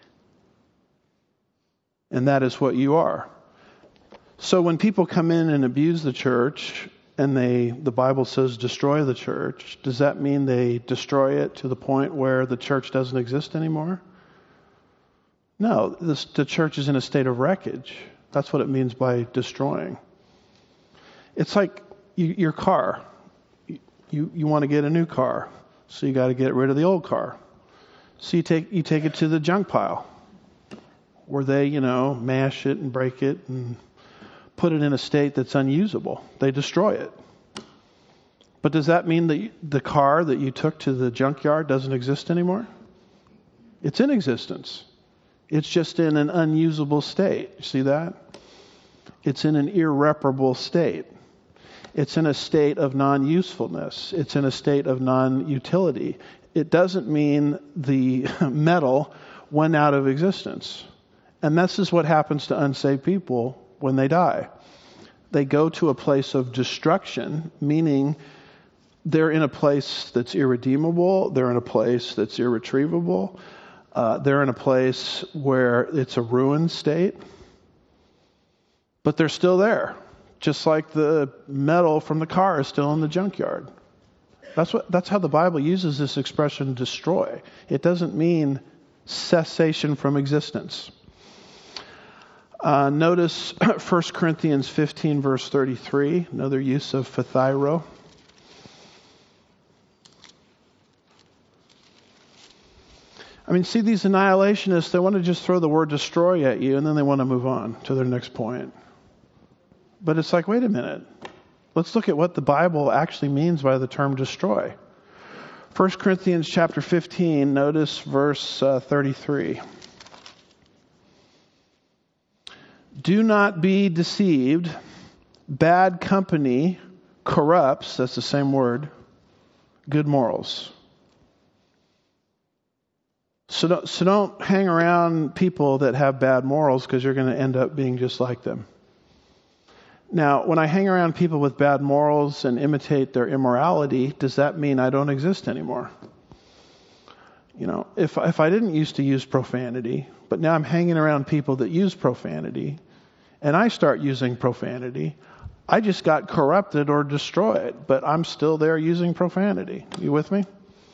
and that is what you are. So when people come in and abuse the church, and the Bible says destroy the church, does that mean they destroy it to the point where the church doesn't exist anymore? No, the church is in a state of wreckage. That's what it means by destroying. It's like your car. You want to get a new car, so you got to get rid of the old car. So you take it to the junk pile, where they mash it and break it and put it in a state that's unusable. They destroy it. But does that mean that the car that you took to the junkyard doesn't exist anymore? It's in existence. It's just in an unusable state. You see that? It's in an irreparable state. It's in a state of non-usefulness. It's in a state of non-utility. It doesn't mean the metal went out of existence. And this is what happens to unsaved people when they die. They go to a place of destruction, meaning they're in a place that's irredeemable, they're in a place that's irretrievable, they're in a place where it's a ruined state. but they're still there. Just like the metal from the car is still in the junkyard. That's how the Bible uses this expression, destroy. It doesn't mean cessation from existence. Notice 1 Corinthians 15, verse 33, another use of phthairo. I mean, see, these annihilationists, they want to just throw the word destroy at you, and then they want to move on to their next point. But it's like, wait a minute. Let's look at what the Bible actually means by the term destroy. 1 Corinthians chapter 15, notice verse 33. Do not be deceived. Bad company corrupts, that's the same word, good morals. So don't hang around people that have bad morals, because you're going to end up being just like them. Now, when I hang around people with bad morals and imitate their immorality, does that mean I don't exist anymore? You know, if I didn't used to use profanity, but now I'm hanging around people that use profanity, and I start using profanity, I just got corrupted or destroyed, but I'm still there using profanity. You with me?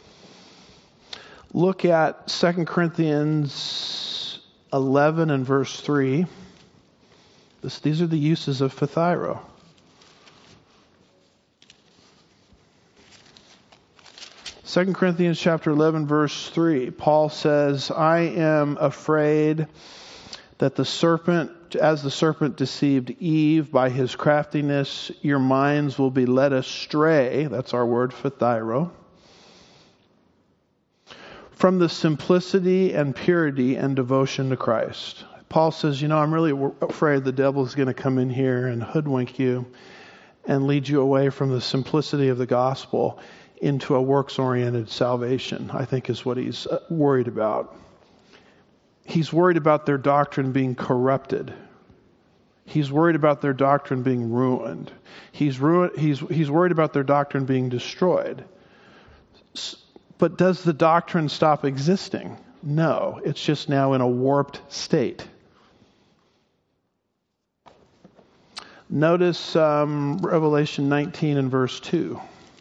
Look at 2 Corinthians 11 and verse 3. These are the uses of phthairo. Second Corinthians chapter 11, verse 3. Paul says, I am afraid that as the serpent deceived Eve by his craftiness, your minds will be led astray. That's our word, phthairo. From the simplicity and purity and devotion to Christ. Paul says, I'm really afraid the devil's going to come in here and hoodwink you and lead you away from the simplicity of the gospel into a works-oriented salvation, I think is what he's worried about. He's worried about their doctrine being corrupted. He's worried about their doctrine being ruined. He's worried about their doctrine being destroyed. But does the doctrine stop existing? No, it's just now in a warped state. Notice Revelation 19 and verse 2.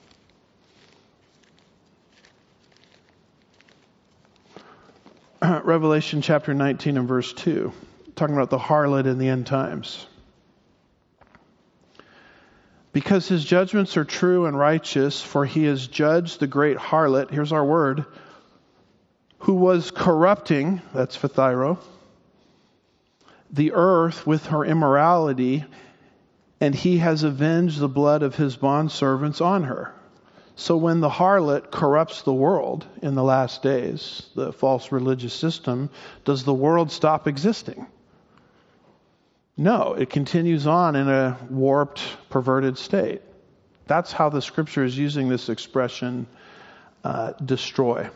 Revelation chapter 19 and verse 2. Talking about the harlot in the end times. Because his judgments are true and righteous, for he has judged the great harlot, here's our word, who was corrupting, that's phthairo, the earth with her immorality, and he has avenged the blood of his bondservants on her. So when the harlot corrupts the world in the last days, the false religious system, does the world stop existing? No, it continues on in a warped, perverted state. That's how the Scripture is using this expression, destroy.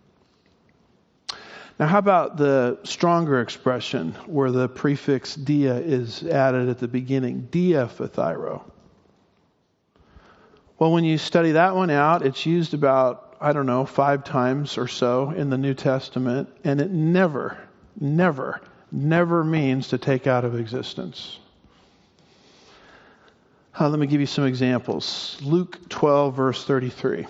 Now, how about the stronger expression where the prefix dia is added at the beginning? Dia phthairo. Well, when you study that one out, it's used about, 5 times or so in the New Testament, and it never means to take out of existence. Let me give you some examples. Luke 12, verse 33.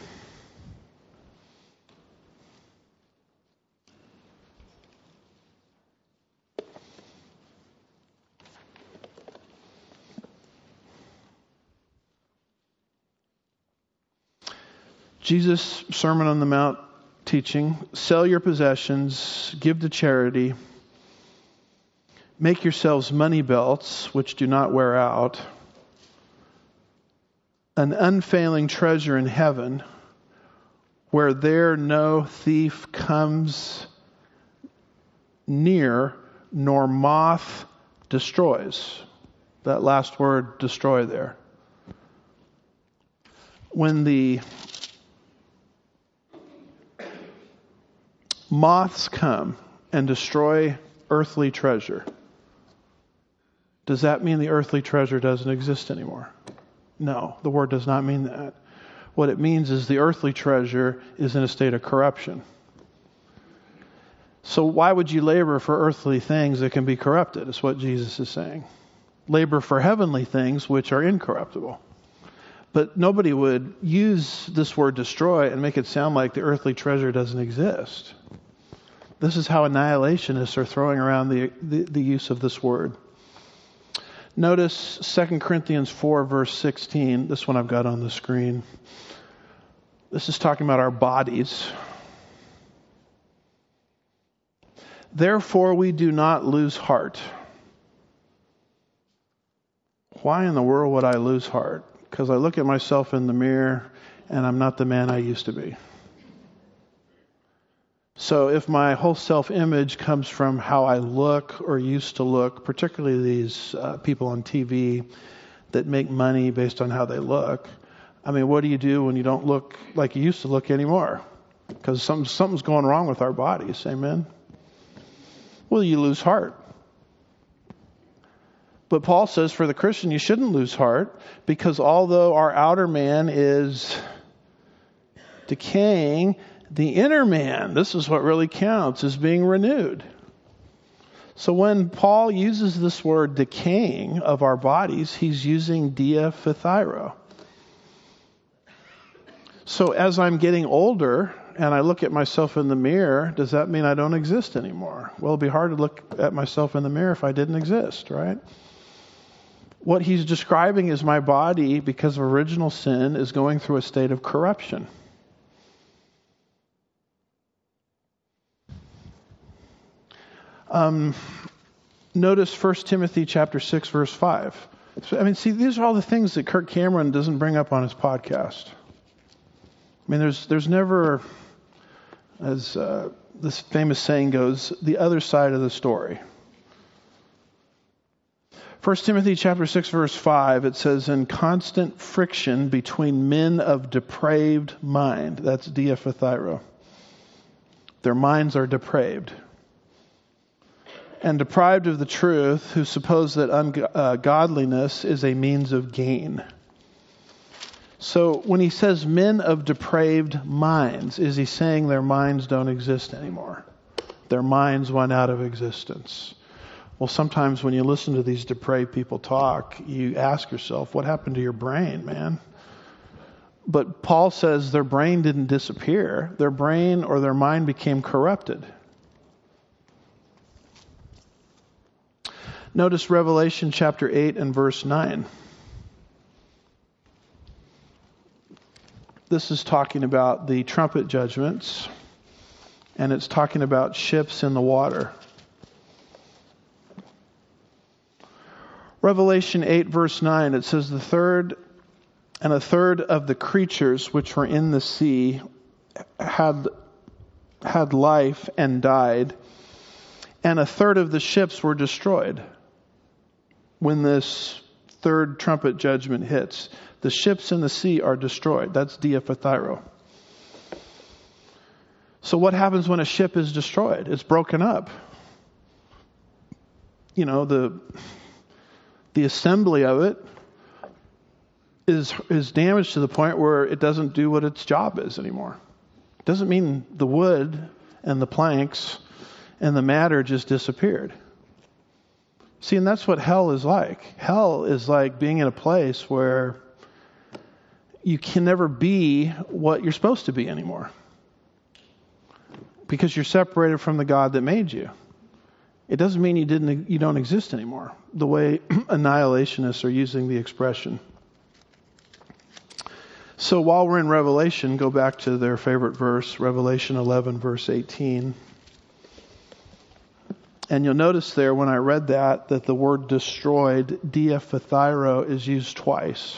Jesus, Sermon on the Mount teaching, sell your possessions, give to charity, make yourselves money belts which do not wear out, an unfailing treasure in heaven, where there no thief comes near, nor moth destroys. That last word, destroy, there. When the moths come and destroy earthly treasure, does that mean the earthly treasure doesn't exist anymore? No, the word does not mean that. What it means is the earthly treasure is in a state of corruption. So why would you labor for earthly things that can be corrupted, is what Jesus is saying. labor for heavenly things which are incorruptible. But nobody would use this word destroy and make it sound like the earthly treasure doesn't exist. This is how annihilationists are throwing around the use of this word. Notice 2 Corinthians 4, verse 16. This one I've got on the screen. This is talking about our bodies. Therefore we do not lose heart. Why in the world would I lose heart? Because I look at myself in the mirror and I'm not the man I used to be. So if my whole self-image comes from how I look or used to look, particularly these people on TV that make money based on how they look, I mean, what do you do when you don't look like you used to look anymore? Because something's going wrong with our bodies, amen? Well, you lose heart. But Paul says for the Christian, you shouldn't lose heart, because although our outer man is decaying, the inner man, this is what really counts, is being renewed. So when Paul uses this word decaying of our bodies, he's using dia phthyro. So as I'm getting older and I look at myself in the mirror, does that mean I don't exist anymore? Well, it'd be hard to look at myself in the mirror if I didn't exist, right? What he's describing is my body, because of original sin, is going through a state of corruption. Notice 1 Timothy chapter 6, verse 5. See, these are all the things that Kirk Cameron doesn't bring up on his podcast. There's never, as this famous saying goes, the other side of the story. 1 Timothy chapter 6, verse 5, it says, in constant friction between men of depraved mind. That's dia phthyro. Their minds are depraved. And deprived of the truth, who suppose that ungodliness is a means of gain. So when he says men of depraved minds, is he saying their minds don't exist anymore? Their minds went out of existence. Well, sometimes when you listen to these depraved people talk, you ask yourself, what happened to your brain, man? But Paul says their brain didn't disappear. Their brain or their mind became corrupted. Notice Revelation chapter 8 and verse 9. This is talking about the trumpet judgments, and it's talking about ships in the water. Revelation 8 verse 9, it says, a third of the creatures which were in the sea had life and died, and a third of the ships were destroyed. When this third trumpet judgment hits, the ships in the sea are destroyed. That's dia phthyro. So what happens when a ship is destroyed? It's broken up. The assembly of it is damaged to the point where it doesn't do what its job is anymore. It doesn't mean the wood and the planks and the matter just disappeared. See, and that's what hell is like. Hell is like being in a place where you can never be what you're supposed to be anymore, because you're separated from the God that made you. It doesn't mean you don't exist anymore, the way annihilationists are using the expression. So while we're in Revelation, go back to their favorite verse, Revelation 11, verse 18. And you'll notice there when I read that the word destroyed, dia phthyro, is used twice.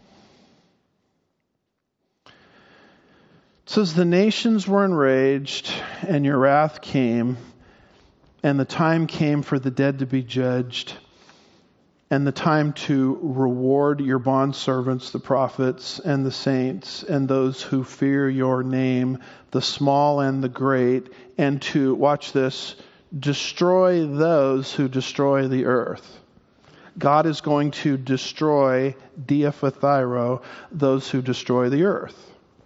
It says, the nations were enraged, and your wrath came, and the time came for the dead to be judged, and the time to reward your bondservants, the prophets, and the saints, and those who fear your name, the small and the great, and to, watch this, destroy those who destroy the earth. God is going to destroy, dia phthyro, those who destroy the earth.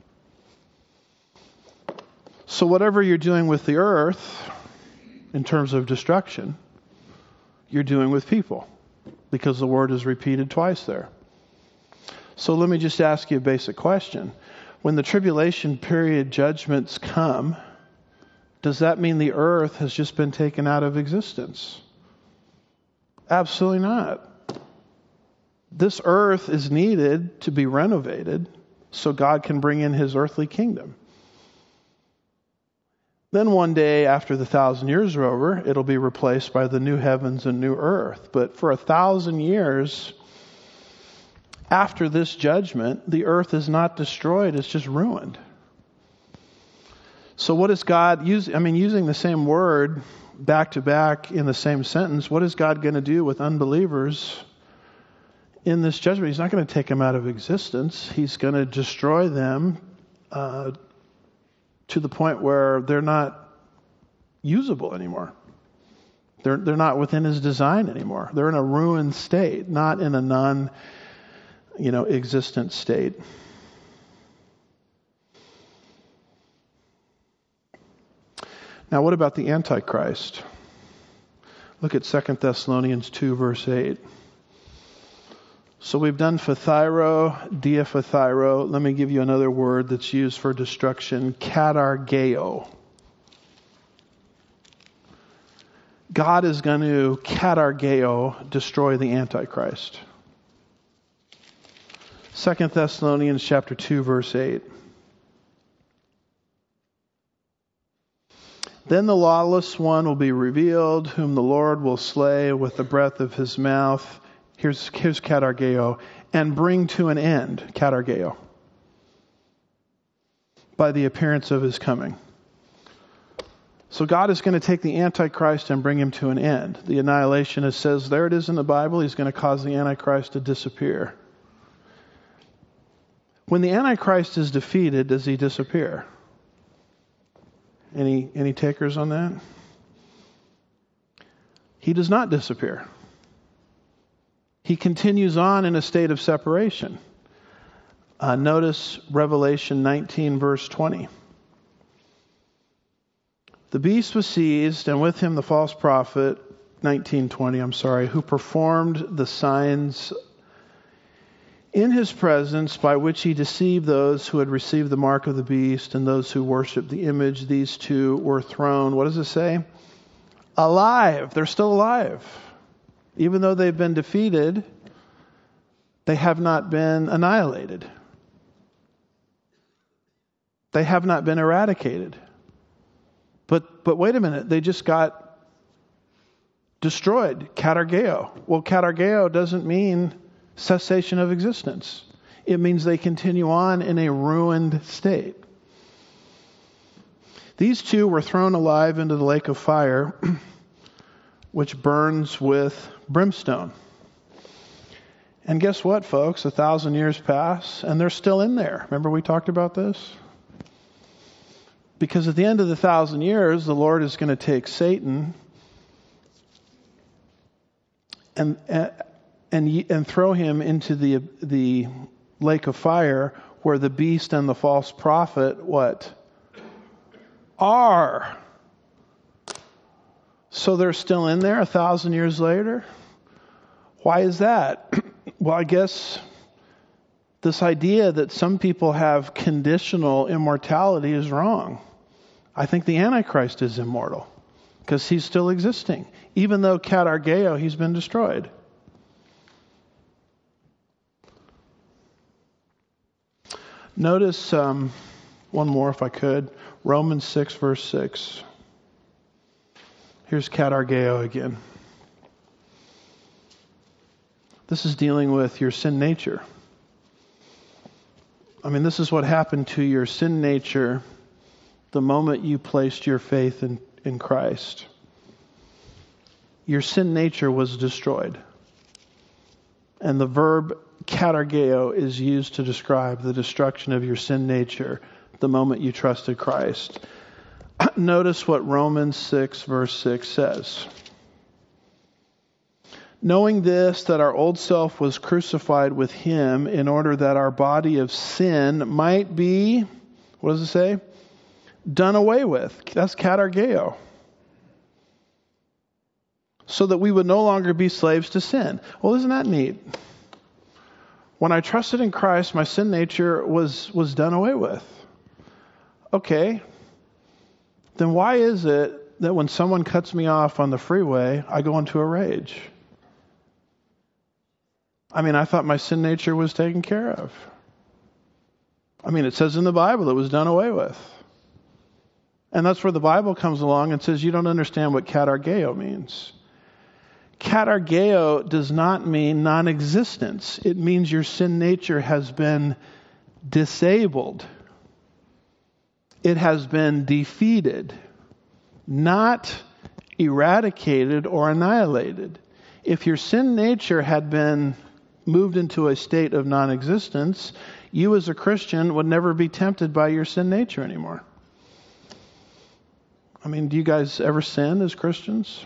So whatever you're doing with the earth, in terms of destruction, you're doing with people. because the word is repeated twice there. So let me just ask you a basic question. When the tribulation period judgments come, does that mean the earth has just been taken out of existence? Absolutely not. This earth is needed to be renovated so God can bring in his earthly kingdom. Then one day after the 1,000 years are over, it'll be replaced by the new heavens and new earth. But for 1,000 years after this judgment, the earth is not destroyed, it's just ruined. So what is God using the same word back to back in the same sentence, what is God going to do with unbelievers in this judgment? He's not going to take them out of existence. He's going to destroy them to the point where they're not usable anymore. They're not within his design anymore. They're in a ruined state, not in a existent state. Now, what about the Antichrist? Look at 2 Thessalonians 2, verse 8. So we've done phthyro, diaphthyro. Let me give you another word that's used for destruction, katargeo. God is going to katargeo, destroy the Antichrist. 2 Thessalonians chapter 2, verse 8. Then the lawless one will be revealed, whom the Lord will slay with the breath of his mouth. Here's katargeo, and bring to an end, katargeo, by the appearance of his coming. So God is going to take the Antichrist and bring him to an end. The annihilationist says, there it is in the Bible, he's going to cause the Antichrist to disappear. When the Antichrist is defeated, does he disappear? Any takers on that? He does not disappear. He continues on in a state of separation. Notice Revelation 19, verse 20. The beast was seized, and with him the false prophet, 19:20, who performed the signs in his presence, by which he deceived those who had received the mark of the beast and those who worshiped the image. These two were thrown, what does it say? Alive. They're still alive. Even though they've been defeated, they have not been annihilated. They have not been eradicated. But wait a minute, they just got destroyed. Katargeo. Well, katargeo doesn't mean cessation of existence. It means they continue on in a ruined state. These two were thrown alive into the lake of fire, which burns with brimstone. And guess what, folks? 1,000 years pass, and they're still in there. Remember we talked about this? Because at the end of the 1,000 years, the Lord is going to take Satan and throw him into the lake of fire, where the beast and the false prophet, what? Are. So they're still in there 1,000 years later? Why is that? Well, I guess this idea that some people have conditional immortality is wrong. I think the Antichrist is immortal because he's still existing. Even though katargeo, he's been destroyed. Notice one more if I could. Romans 6 verse 6. Here's katargeo again. This is dealing with your sin nature. This is what happened to your sin nature the moment you placed your faith in Christ. Your sin nature was destroyed. And the verb katargeo is used to describe the destruction of your sin nature the moment you trusted Christ. Notice what Romans 6 verse 6 says. Knowing this, that our old self was crucified with him in order that our body of sin might be, what does it say? Done away with. That's katargeo. so that we would no longer be slaves to sin. Well, isn't that neat? When I trusted in Christ, my sin nature was done away with. Okay, then why is it that when someone cuts me off on the freeway, I go into a rage? I mean, I thought my sin nature was taken care of. I mean, it says in the Bible it was done away with. And that's where the Bible comes along and says you don't understand what katargeo means. Katargeo does not mean non-existence. It means your sin nature has been disabled. It has been defeated, not eradicated or annihilated. If your sin nature had been moved into a state of non-existence, you as a Christian would never be tempted by your sin nature anymore. I mean, do you guys ever sin as Christians?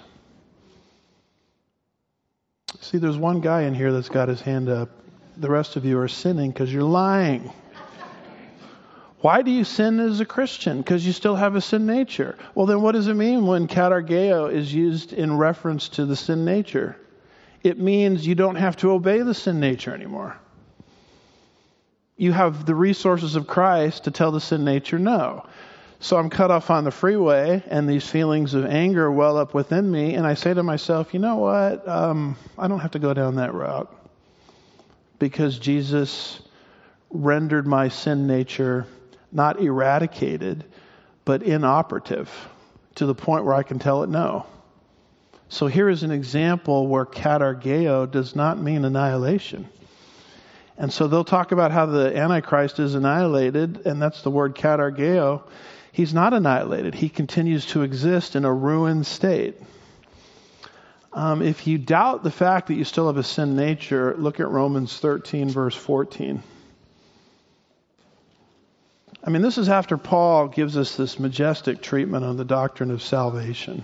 See, there's one guy in here that's got his hand up. The rest of you are sinning because you're lying. Why do you sin as a Christian? Because you still have a sin nature. Well, then what does it mean when katargeo is used in reference to the sin nature? It means you don't have to obey the sin nature anymore. You have the resources of Christ to tell the sin nature no. So I'm cut off on the freeway, and these feelings of anger well up within me, and I say to myself, you know what? I don't have to go down that route because Jesus rendered my sin nature not eradicated, but inoperative to the point where I can tell it no. So here is an example where katargeo does not mean annihilation. And so they'll talk about how the Antichrist is annihilated, and that's the word katargeo. He's not annihilated. He continues to exist in a ruined state. If you doubt the fact that you still have a sin nature, look at Romans 13, verse 14. I mean, this is after Paul gives us this majestic treatment on the doctrine of salvation.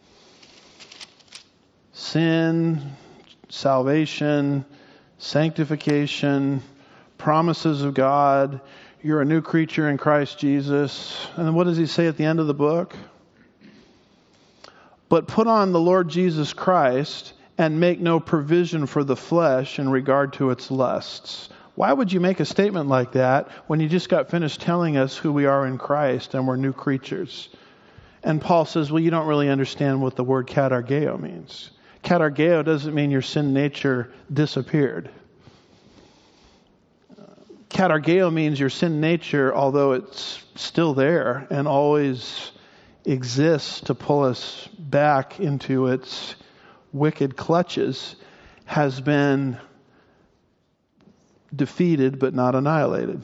Sin, salvation, sanctification, promises of God. You're a new creature in Christ Jesus. And then what does he say at the end of the book? But put on the Lord Jesus Christ and make no provision for the flesh in regard to its lusts. Why would you make a statement like that when you just got finished telling us who we are in Christ and we're new creatures? And Paul says, well, you don't really understand what the word katargeo means. Katargeo doesn't mean your sin nature disappeared. Katargeo means your sin nature, although it's still there and always exists to pull us back into its wicked clutches, has been defeated but not annihilated,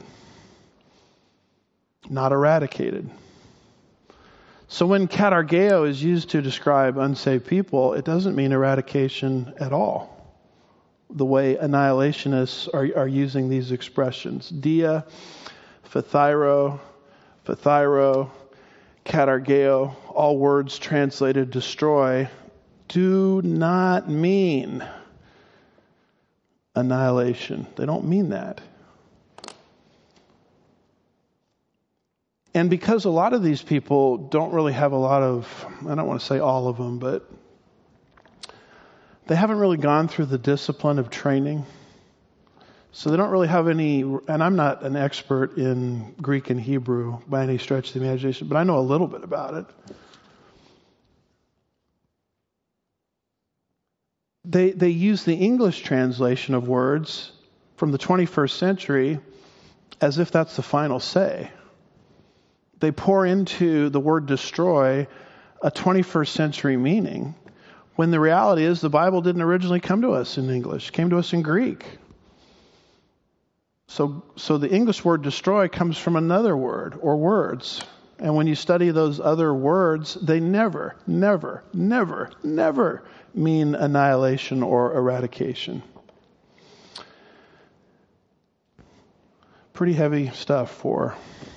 not eradicated. So when katargeo is used to describe unsaved people, it doesn't mean eradication at all. The way annihilationists are using these expressions. Dia, phthyro, katargeo, all words translated destroy, do not mean annihilation. They don't mean that. And because a lot of these people don't really have a lot of, I don't want to say all of them, but they haven't really gone through the discipline of training. So they don't really have any, and I'm not an expert in Greek and Hebrew by any stretch of the imagination, but I know a little bit about it. They use the English translation of words from the 21st century as if that's the final say. They pour into the word destroy a 21st century meaning, when the reality is the Bible didn't originally come to us in English. It came to us in Greek. So the English word destroy comes from another word or words. And when you study those other words, they never mean annihilation or eradication. Pretty heavy stuff for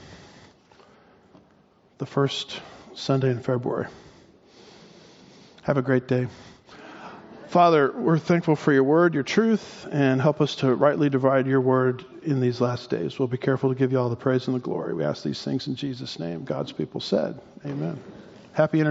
the first Sunday in February. Have a great day. Father, we're thankful for your word, your truth, and help us to rightly divide your word in these last days. We'll be careful to give you all the praise and the glory. We ask these things in Jesus' name. God's people said, amen. Happy